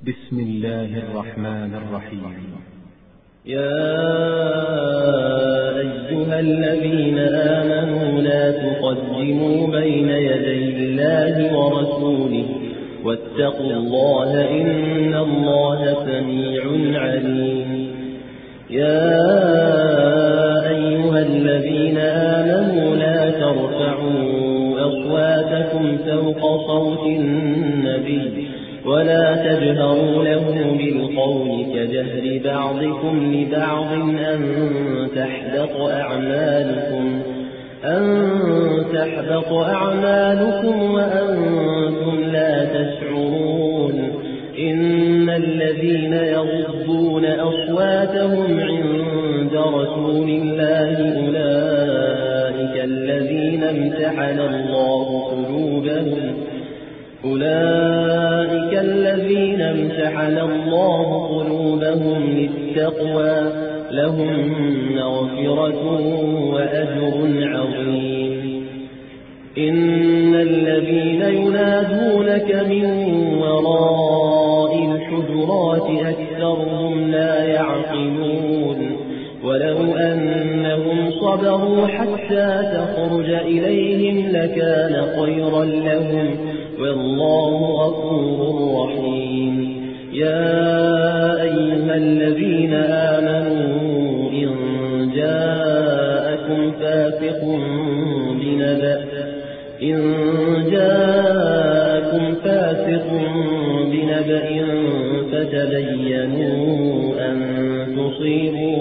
بسم الله الرحمن الرحيم. يا أيها الذين آمنوا لا تقدموا بين يدي الله ورسوله واتقوا الله إن الله سميع عليم. يا أيها الذين آمنوا لا ترفعوا أصواتكم فوق صوت النبي ولا تجهروا له بالقول كجهر بعضكم لبعض أن تحبط أعمالكم وأنتم لا تشعرون. إن الذين يغضون أصواتهم عند رسول الله أولئك الذين امتحن الله قلوبهم للتقوى لهم مغفرة وأجر عظيم. إن الذين ينادونك من وراء الحجرات أكثرهم لا يعقلون. ولو أنهم صبروا حتى تخرج إليهم لكان خيرا لهم والله غفور رحيم. يا أيها الذين آمنوا إن جاءكم فاسق بنبأ فتبينوا أن تصيبوا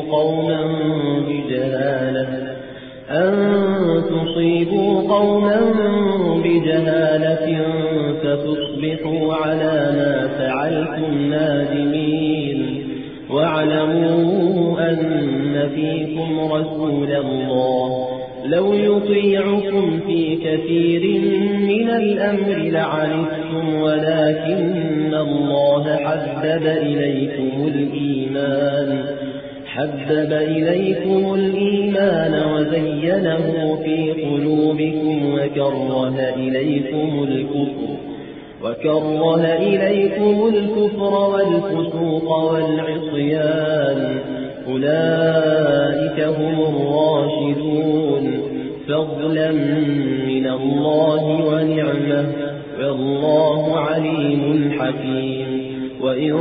قوما بجهالة فتصبحوا على ما فعلتم نادمين. واعلموا أن فيكم رسول الله لو يطيعكم في كثير من الأمر لعنتم ولكن الله حبب إليكم الإيمان وزينه في قلوبكم وكره إليكم الكفر والفسوق والعصيان أولئك هم الراشدون فضلا من الله ونعمة والله عليم حكيم. وإن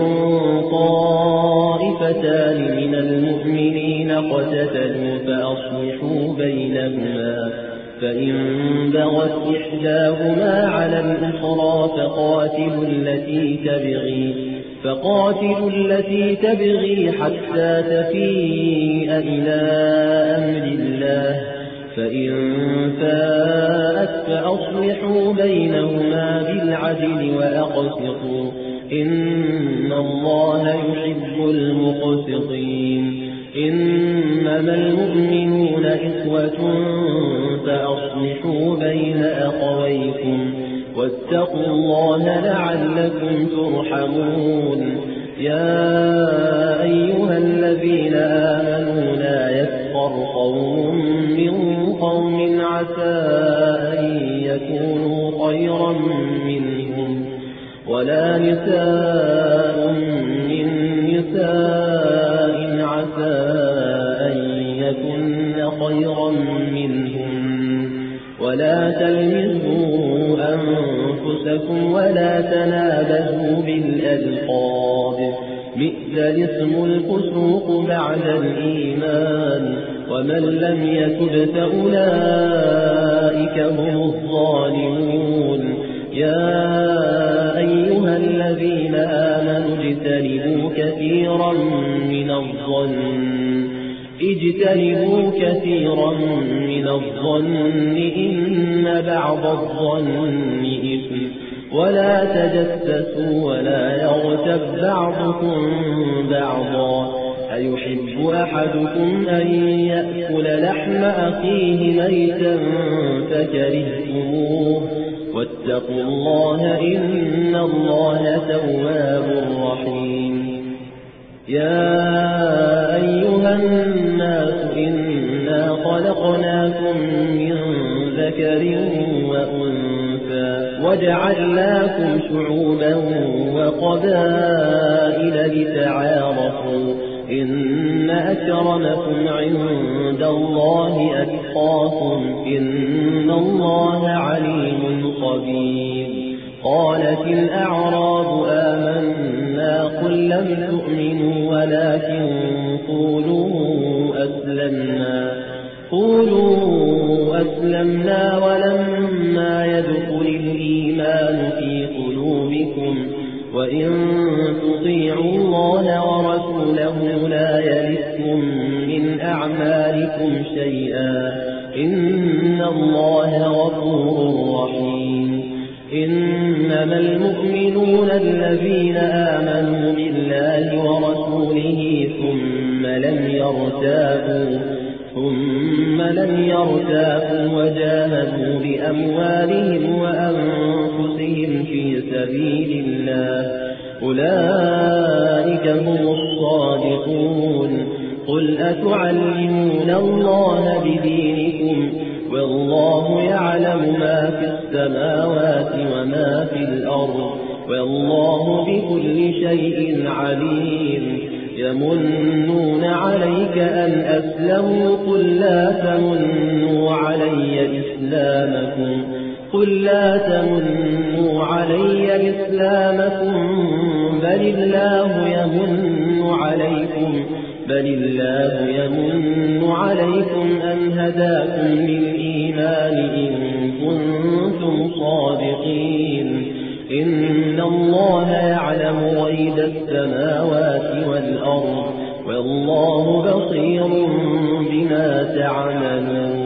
طائفتان من المؤمنين اقتتلوا فأصلحوا بينهما فإن بغت إحداهما على الأخرى فقاتلوا التي تبغي حتى تفيء إلى أمر الله فإن فاءت فأصلحوا بينهما بالعدل وأقسطوا إن الله يحب المقسطين. إنما المؤمنون إخوة فأصلحوا بين أخويكم واتقوا الله لعلكم ترحمون. يا أيها الذين آمنوا لا يسخر قوم من قوم عسى أن يكونوا خيرا منهم ولا نساء من نساء عسى أن يكن خيرا منهم ولا تلمزوا أنفسكم ولا تنابزوا بالألقاب بئس الاسم الفسوق بعد الإيمان ومن لم يتب فأولئك هم الظالمون. يا أيها الذين آمنوا اجتنبوا كثيرا من الظن إن بعض الظن إثم ولا تجسسوا ولا يغتب بعضكم بعضا أيحب أحدكم أن يأكل لحم أخيه ميتا فكرهتموه واتقوا الله إن الله تواب رحيم. يا أيها الناس إنا خلقناكم من ذكر وأنثى وجعلناكم شعوبا وقبائل لتعارفوا إن أكرمكم عند الله أتقاكم إن الله عليم خبير قالت الأعراب آمنا قل لم تؤمنوا ولكن قولوا أسلمنا ولما يدخل الإيمان في قلوبكم وإن تطيعوا الله ورسوله لا يلدكم من أعمالكم شيئا إن الله غفور رحيم إنما المؤمنون الذين آمنوا بالله ورسوله ثم لم يرتابوا وجاهدوا بأموالهم وأنفسهم في سبيل الله أولئك هم الصادقون قل أتعلمون الله بدينكم والله يعلم ما في السماوات وما في الأرض والله بكل شيء عليم يمنون عليك أن أسلموا قل لا تمنوا علي إسلامكم بل الله يمن عليكم أن هداكم للإيمان إن كنتم صادقين إن الله يعلم غيب السماوات والأرض والله بصير بما تعملون